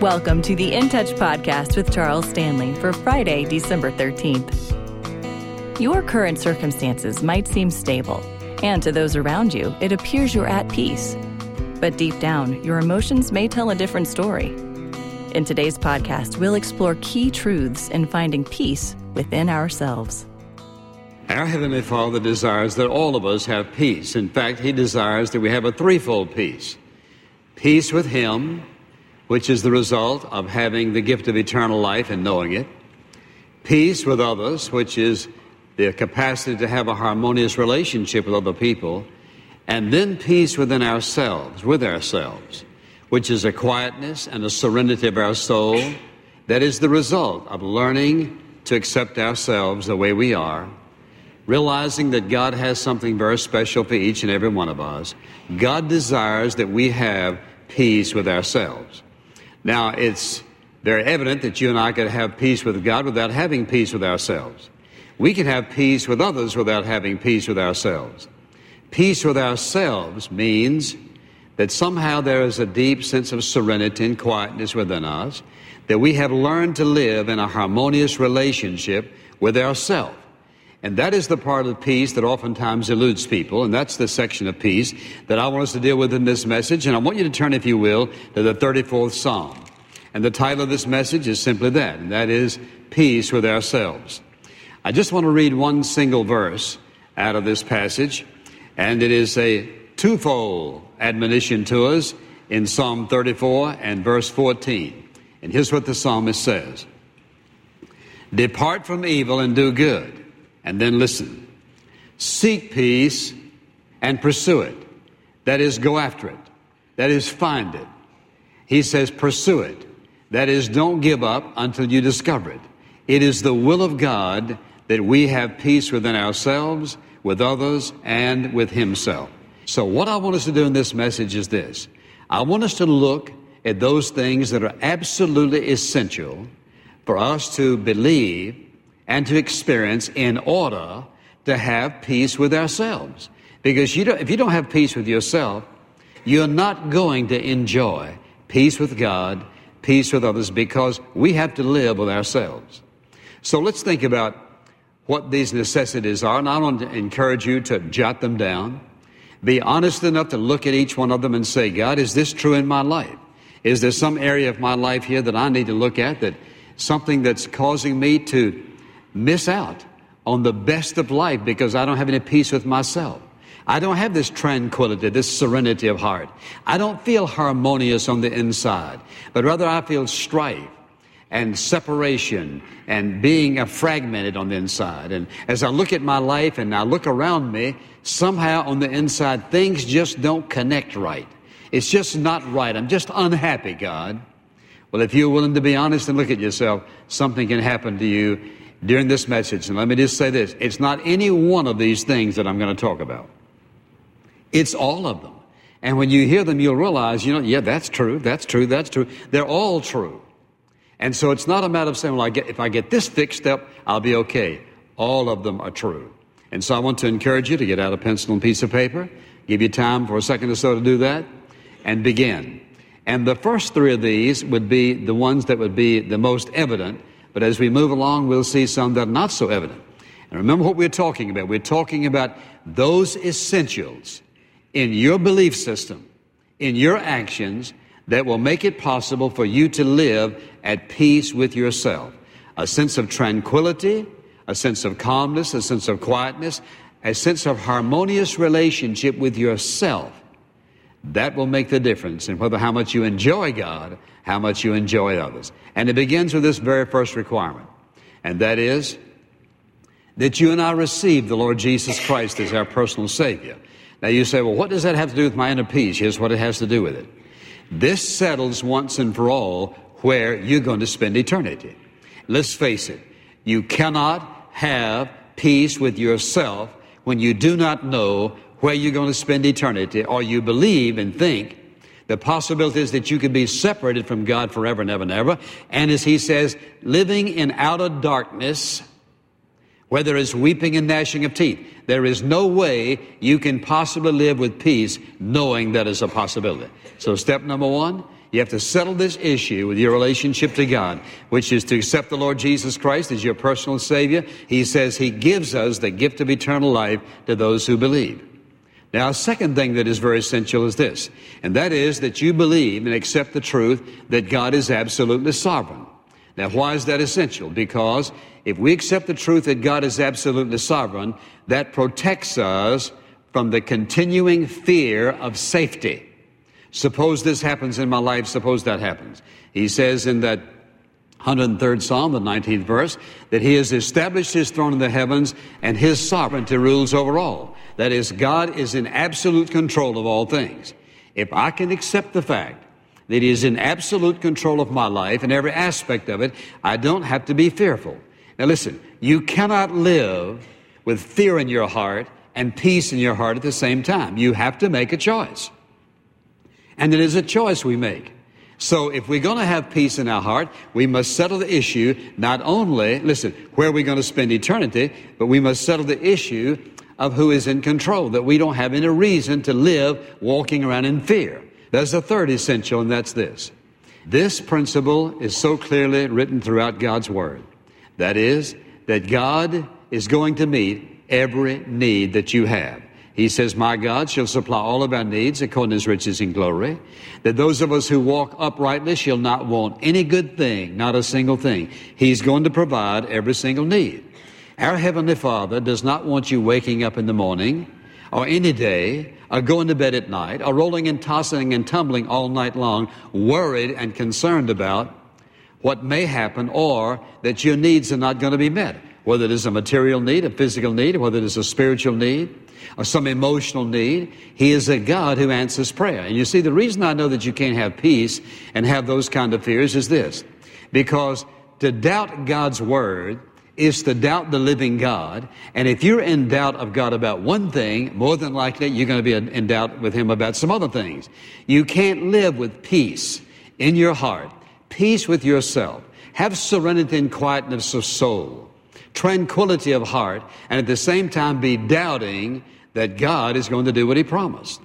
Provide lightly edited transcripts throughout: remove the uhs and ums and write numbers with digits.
Welcome to the In Touch podcast with Charles Stanley for Friday, December 13th. Your current circumstances might seem stable, and to those around you, it appears you're at peace. But deep down, your emotions may tell a different story. In today's podcast, we'll explore key truths in finding peace within ourselves. Our Heavenly Father desires that all of us have peace. In fact, He desires that we have a threefold peace. Peace with Him, which is the result of having the gift of eternal life and knowing it. Peace with others, which is the capacity to have a harmonious relationship with other people. And then peace within ourselves, which is a quietness and a serenity of our soul that is the result of learning to accept ourselves the way we are, realizing that God has something very special for each and every one of us. God desires that we have peace with ourselves. Now, it's very evident that you and I could have peace with God without having peace with ourselves. We can have peace with others without having peace with ourselves. Peace with ourselves means that somehow there is a deep sense of serenity and quietness within us, that we have learned to live in a harmonious relationship with ourselves. And that is the part of peace that oftentimes eludes people, and that's the section of peace that I want us to deal with in this message. And I want you to turn, if you will, to the 34th Psalm. And the title of this message is simply that, and that is Peace with Ourselves. I just want to read one single verse out of this passage, and it is a twofold admonition to us in Psalm 34 and verse 14. And here's what the psalmist says. Depart from evil and do good. And then listen, seek peace and pursue it. That is, go after it. That is, find it. He says, pursue it. That is, don't give up until you discover it. It is the will of God that we have peace within ourselves, with others, and with Himself. So what I want us to do in this message is this. I want us to look at those things that are absolutely essential for us to believe and to experience in order to have peace with ourselves. Because if you don't have peace with yourself, you're not going to enjoy peace with God, peace with others, because we have to live with ourselves. So let's think about what these necessities are, and I want to encourage you to jot them down. Be honest enough to look at each one of them and say, God, is this true in my life? Is there some area of my life here that I need to look at, that something that's causing me to miss out on the best of life because I don't have any peace with myself? I don't have this tranquility, this serenity of heart. I don't feel harmonious on the inside, but rather I feel strife and separation and being fragmented on the inside. And as I look at my life and I look around me, somehow on the inside things just don't connect right. It's just not right. I'm just unhappy, God. Well, if you're willing to be honest and look at yourself, something can happen to you during this message. And let me just say this. It's not any one of these things that I'm going to talk about. It's all of them. And when you hear them, you'll realize, yeah, that's true, that's true, that's true. They're all true. And so it's not a matter of saying, well, if I get this fixed up, I'll be okay. All of them are true. And so I want to encourage you to get out a pencil and piece of paper, give you time for a second or so to do that, and begin. And the first three of these would be the ones that would be the most evident. But as we move along, we'll see some that are not so evident. And remember what we're talking about. We're talking about those essentials in your belief system, in your actions, that will make it possible for you to live at peace with yourself. A sense of tranquility, a sense of calmness, a sense of quietness, a sense of harmonious relationship with yourself. That will make the difference in whether how much you enjoy God, how much you enjoy others. And it begins with this very first requirement, and that is that you and I receive the Lord Jesus Christ as our personal Savior. Now you say, well, what does that have to do with my inner peace? Here's what it has to do with it. This settles once and for all where you're going to spend eternity. Let's face it, you cannot have peace with yourself when you do not know where you're going to spend eternity, or you believe and think the possibility is that you could be separated from God forever and ever and ever. And as He says, living in outer darkness where there is weeping and gnashing of teeth. There is no way you can possibly live with peace knowing that is a possibility. So step number one, You have to settle this issue with your relationship to God, which is to accept the Lord Jesus Christ as your personal Savior. He says He gives us the gift of eternal life to those who believe. Now, a second thing that is very essential is this, and that is that you believe and accept the truth that God is absolutely sovereign. Now, why is that essential? Because if we accept the truth that God is absolutely sovereign, that protects us from the continuing fear of safety. Suppose this happens in my life, suppose that happens. He says in that 103rd Psalm, the 19th verse, that He has established His throne in the heavens and His sovereignty rules over all. That is, God is in absolute control of all things. If I can accept the fact that He is in absolute control of my life and every aspect of it, I don't have to be fearful. Now listen, you cannot live with fear in your heart and peace in your heart at the same time. You have to make a choice. And it is a choice we make. So if we're going to have peace in our heart, we must settle the issue, not only, listen, where are we going to spend eternity, but we must settle the issue of who is in control, that we don't have any reason to live walking around in fear. There's a third essential, and that's this. This principle is so clearly written throughout God's Word. That is, that God is going to meet every need that you have. He says, my God shall supply all of our needs according to His riches in glory. That those of us who walk uprightly shall not want any good thing, not a single thing. He's going to provide every single need. Our Heavenly Father does not want you waking up in the morning or any day or going to bed at night or rolling and tossing and tumbling all night long, worried and concerned about what may happen or that your needs are not going to be met. Whether it is a material need, a physical need, or whether it is a spiritual need, or some emotional need, He is a God who answers prayer. And you see, the reason I know that you can't have peace and have those kind of fears is this. Because to doubt God's Word is to doubt the living God. And if you're in doubt of God about one thing, more than likely you're going to be in doubt with Him about some other things. You can't live with peace in your heart, peace with yourself, have serenity and quietness of soul, tranquility of heart, and at the same time be doubting that God is going to do what He promised.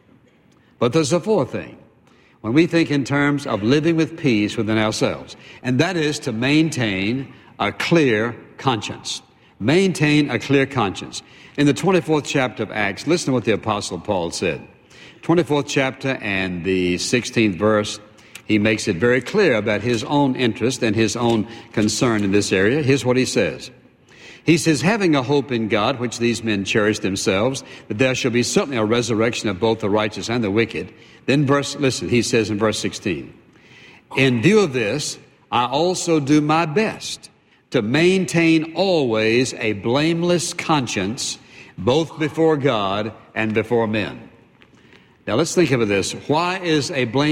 But there's a fourth thing. When we think in terms of living with peace within ourselves, and that is to maintain a clear conscience. Maintain a clear conscience. In the 24th chapter of Acts, listen to what the Apostle Paul said. 24th chapter and the 16th verse, he makes it very clear about his own interest and his own concern in this area. Here's what he says. He says, having a hope in God, which these men cherish themselves, that there shall be certainly a resurrection of both the righteous and the wicked. Then he says in verse 16, in view of this, I also do my best to maintain always a blameless conscience, both before God and before men. Now let's think of this. Why is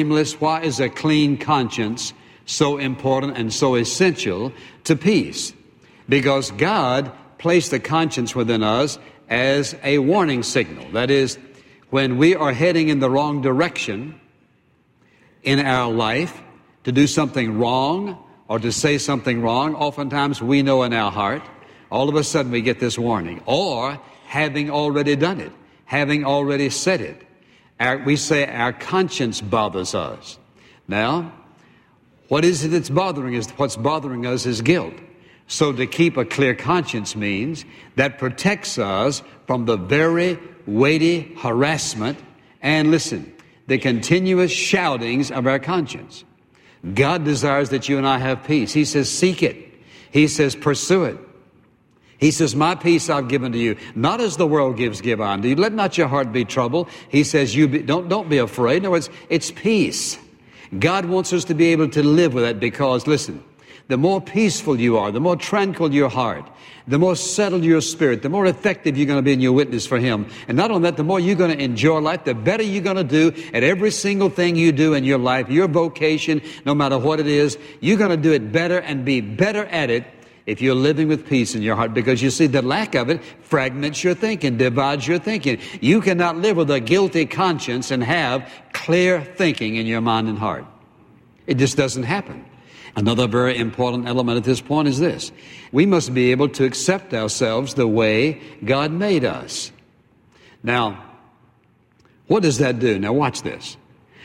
a clean conscience so important and so essential to peace? Because God placed the conscience within us as a warning signal. That is, when we are heading in the wrong direction in our life, to do something wrong or to say something wrong, oftentimes we know in our heart, all of a sudden we get this warning. Or having already done it, having already said it, we say our conscience bothers us. Now, what is it that's bothering us? What's bothering us is guilt. So to keep a clear conscience means that protects us from the very weighty harassment and, listen, the continuous shoutings of our conscience. God desires that you and I have peace. He says, seek it. He says, pursue it. He says, my peace I've given to you, not as the world gives, give I unto you. Let not your heart be troubled. He says, don't be afraid. No, it's peace. God wants us to be able to live with that because, listen, the more peaceful you are, the more tranquil your heart, the more settled your spirit, the more effective you're going to be in your witness for Him. And not only that, the more you're going to enjoy life, the better you're going to do at every single thing you do in your life, your vocation, no matter what it is, you're going to do it better and be better at it if you're living with peace in your heart. Because you see, the lack of it fragments your thinking, divides your thinking. You cannot live with a guilty conscience and have clear thinking in your mind and heart. It just doesn't happen. Another very important element at this point is this. We must be able to accept ourselves the way God made us. Now, what does that do? Now watch this.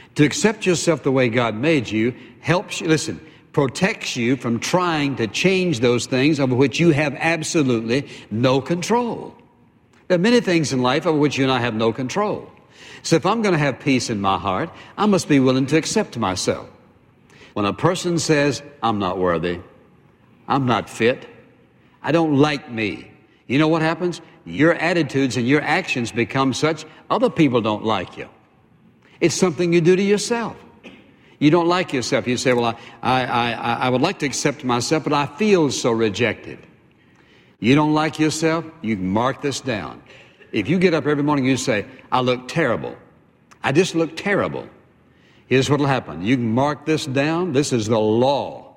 To accept yourself the way God made you helps you, listen, protects you from trying to change those things over which you have absolutely no control. There are many things in life over which you and I have no control. So if I'm going to have peace in my heart, I must be willing to accept myself. When a person says, I'm not worthy, I'm not fit, I don't like me, you know what happens? Your attitudes and your actions become such, other people don't like you. It's something you do to yourself. You don't like yourself. You say, well, I would like to accept myself, but I feel so rejected. You don't like yourself? You can mark this down. If you get up every morning and you say, I look terrible. I just look terrible. Here's what will happen. You can mark this down. This is the law.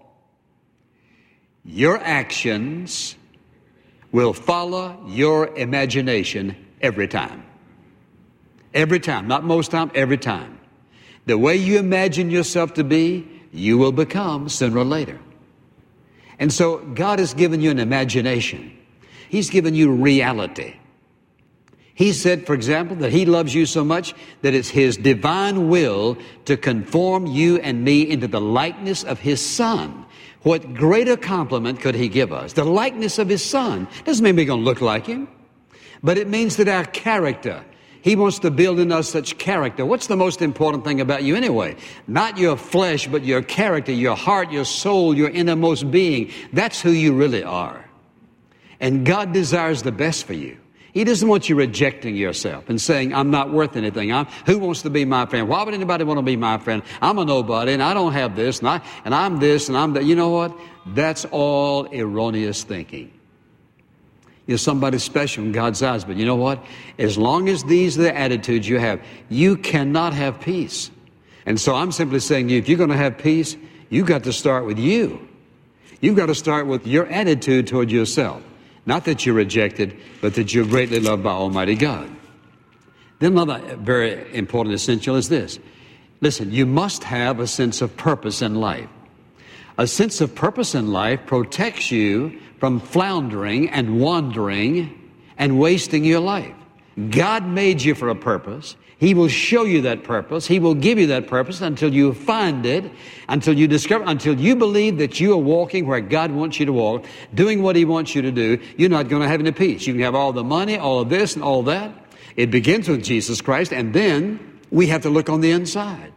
Your actions will follow your imagination every time. Every time. Not most time, every time. The way you imagine yourself to be, you will become sooner or later. And so God has given you an imagination. He's given you reality. He said, for example, that He loves you so much that it's His divine will to conform you and me into the likeness of His Son. What greater compliment could He give us? The likeness of His Son. Doesn't mean we're going to look like Him, but it means that our character, He wants to build in us such character. What's the most important thing about you anyway? Not your flesh, but your character, your heart, your soul, your innermost being. That's who you really are. And God desires the best for you. He doesn't want you rejecting yourself and saying, I'm not worth anything. Who wants to be my friend? Why would anybody want to be my friend? I'm a nobody, and I don't have this, and I'm this, and I'm that. You know what? That's all erroneous thinking. You're somebody special in God's eyes, but you know what? As long as these are the attitudes you have, you cannot have peace. And so I'm simply saying to you, if you're going to have peace, you've got to start with you. You've got to start with your attitude toward yourself. Not that you're rejected, but that you're greatly loved by Almighty God. Then another very important essential is this. Listen, you must have a sense of purpose in life. A sense of purpose in life protects you from floundering and wandering and wasting your life. God made you for a purpose. He will show you that purpose. He will give you that purpose until you find it, until you discover, until you believe that you are walking where God wants you to walk, doing what He wants you to do. You're not going to have any peace. You can have all the money, all of this and all that. It begins with Jesus Christ, and then we have to look on the inside.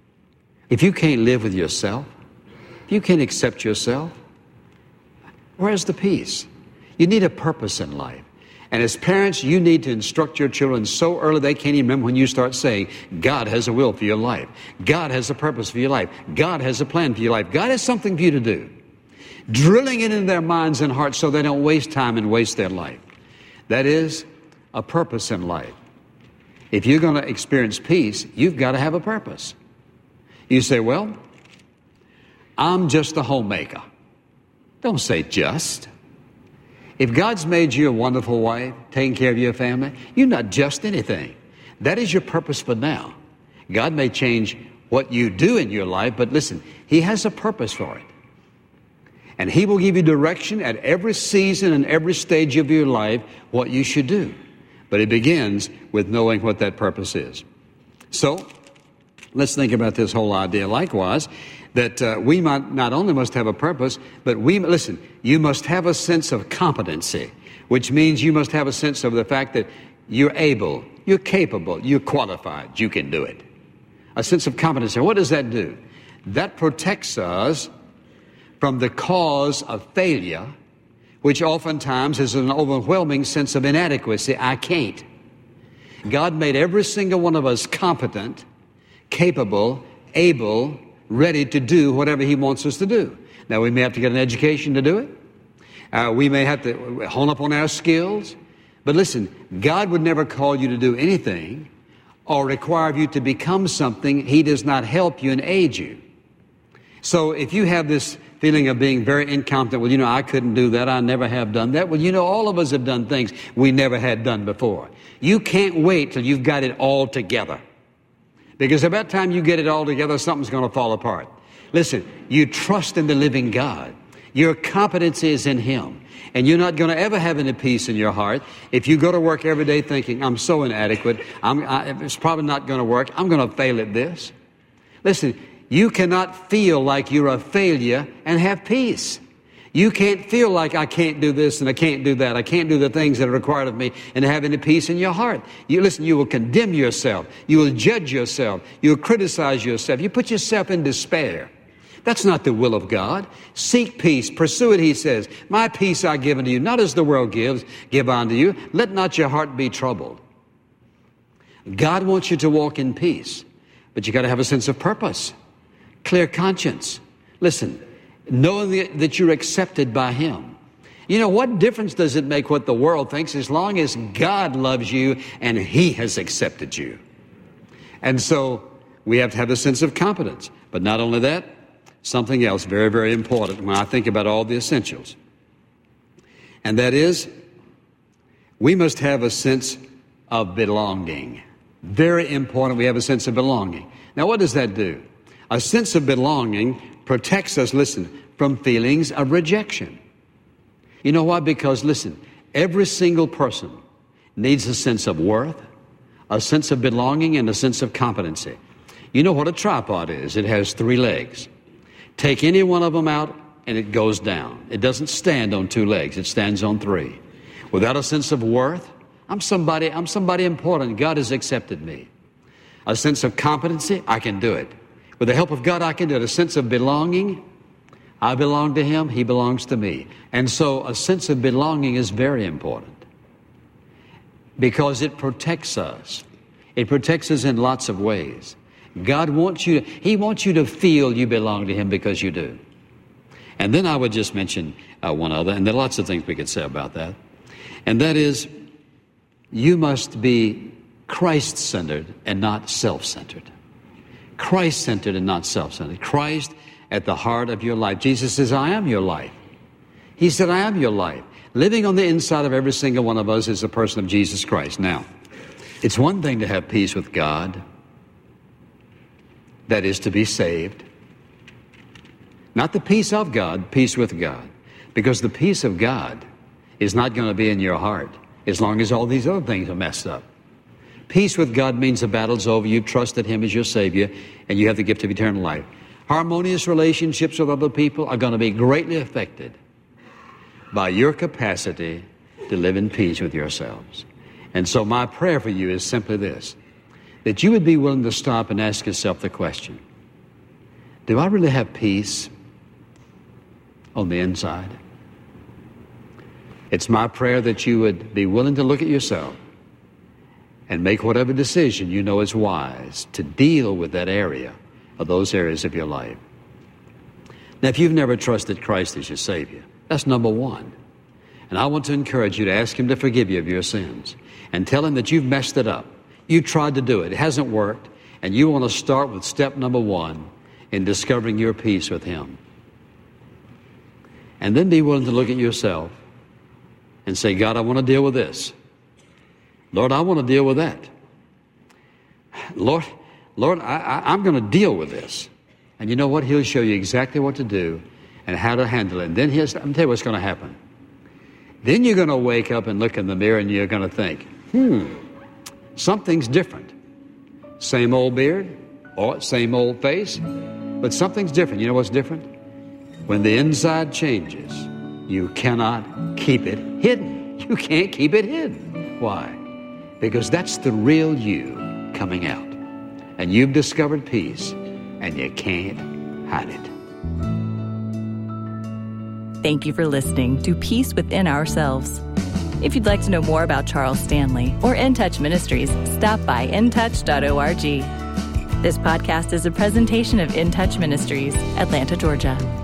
If you can't live with yourself, if you can't accept yourself, where's the peace? You need a purpose in life. And as parents, you need to instruct your children so early they can't even remember when you start saying, God has a will for your life. God has a purpose for your life. God has a plan for your life. God has something for you to do. Drilling it into their minds and hearts so they don't waste time and waste their life. That is a purpose in life. If you're going to experience peace, you've got to have a purpose. You say, well, I'm just a homemaker. Don't say just. If God's made you a wonderful wife, taking care of your family, you're not just anything. That is your purpose for now. God may change what you do in your life, but listen, He has a purpose for it. And He will give you direction at every season and every stage of your life what you should do. But it begins with knowing what that purpose is. So, let's think about this whole idea likewise, that we might not only must have a purpose, but you must have a sense of competency, which means you must have a sense of the fact that you're able, you're capable, you're qualified, you can do it. A sense of competency. What does that do? That protects us from the cause of failure, which oftentimes is an overwhelming sense of inadequacy. I can't. God made every single one of us competent, capable, able, ready to do whatever He wants us to do. Now, we may have to get an education to do it. We may have to hone up on our skills. But listen, God would never call you to do anything or require you to become something He does not help you and aid you. So if you have this feeling of being very incompetent, well, I couldn't do that, I never have done that. Well, all of us have done things we never had done before. You can't wait till you've got it all together. Because about the time you get it all together, something's going to fall apart. Listen, you trust in the living God. Your competency is in Him. And you're not going to ever have any peace in your heart if you go to work every day thinking, I'm so inadequate, it's probably not going to work, I'm going to fail at this. Listen, you cannot feel like you're a failure and have peace. You can't feel like I can't do this and I can't do that. I can't do the things that are required of me and have any peace in your heart. You will condemn yourself. You will judge yourself. You will criticize yourself. You put yourself in despair. That's not the will of God. Seek peace. Pursue it, he says. My peace I give unto you, not as the world gives, give unto you. Let not your heart be troubled. God wants you to walk in peace, but you got to have a sense of purpose, clear conscience. Listen, knowing that you're accepted by him. You know, what difference does it make what the world thinks as long as God loves you and he has accepted you? And so we have to have a sense of competence. But not only that, something else very, very important when I think about all the essentials. And that is, we must have a sense of belonging. Very important we have a sense of belonging. Now, what does that do? A sense of belonging protects us, listen, from feelings of rejection. You know why? Because, listen, every single person needs a sense of worth, a sense of belonging, and a sense of competency. You know what a tripod is? It has 3 legs. Take any one of them out and it goes down. It doesn't stand on 2 legs. It stands on 3. Without a sense of worth, I'm somebody important. God has accepted me. A sense of competency, I can do it. With the help of God, I can do it. A sense of belonging, I belong to him, he belongs to me. And so a sense of belonging is very important because it protects us. It protects us in lots of ways. God wants you to feel you belong to him because you do. And then I would just mention one other, and there are lots of things we could say about that. And that is, you must be Christ-centered and not self-centered. Christ-centered and not self-centered. Christ at the heart of your life. Jesus says, I am your life. He said, I am your life. Living on the inside of every single one of us is the person of Jesus Christ. Now, it's one thing to have peace with God. That is to be saved. Not the peace of God, peace with God. Because the peace of God is not going to be in your heart as long as all these other things are messed up. Peace with God means the battle's over. You've trusted him as your Savior, and you have the gift of eternal life. Harmonious relationships with other people are going to be greatly affected by your capacity to live in peace with yourselves. And so my prayer for you is simply this, that you would be willing to stop and ask yourself the question, do I really have peace on the inside? It's my prayer that you would be willing to look at yourself and make whatever decision you know is wise to deal with that area or those areas of your life. Now, if you've never trusted Christ as your Savior, that's number one. And I want to encourage you to ask him to forgive you of your sins and tell him that you've messed it up. You tried to do it. It hasn't worked. And you want to start with step number 1 in discovering your peace with him. And then be willing to look at yourself and say, God, I want to deal with this. Lord, I want to deal with that. Lord, I'm going to deal with this. And you know what? He'll show you exactly what to do and how to handle it. And then I'm going to tell you what's going to happen. Then you're going to wake up and look in the mirror and you're going to think, something's different. Same old beard or same old face, but something's different. You know what's different? When the inside changes, you cannot keep it hidden. You can't keep it hidden. Why? Because that's the real you coming out. And you've discovered peace, and you can't hide it. Thank you for listening to Peace Within Ourselves. If you'd like to know more about Charles Stanley or In Touch Ministries, stop by intouch.org. This podcast is a presentation of In Touch Ministries, Atlanta, Georgia.